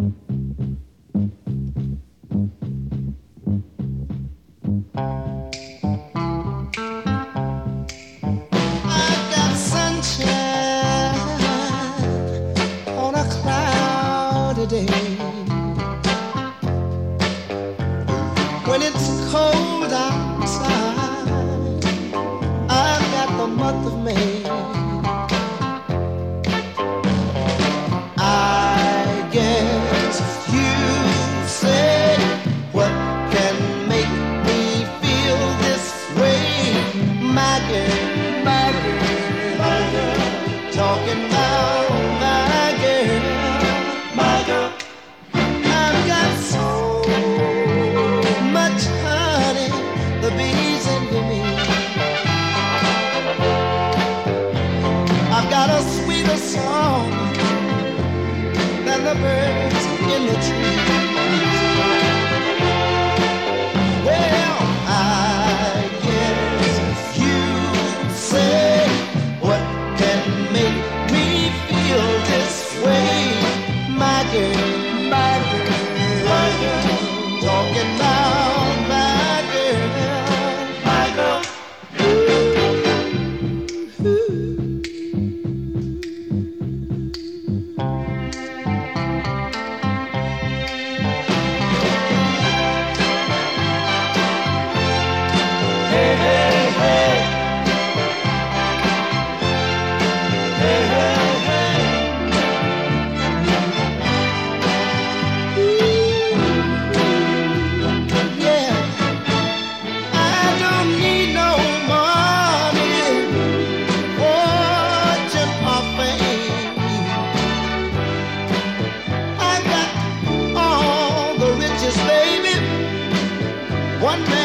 When it's cold outside, I've got the month of May. I guess you say, what can make me feel this way? My girl, my girl, my girl, talking about my girl, my girl. I've got so much honey, the bees envy me. I've got a sweeter song than the birds in the trees. Well, I guess you say, what can make me feel this way? My girl, my girl, my girl, talking about my girl, my girl. Hey, hey, hey. Hey, hey, hey. Yeah, I don't need no money, fortune or fame. I got all the riches, baby. One man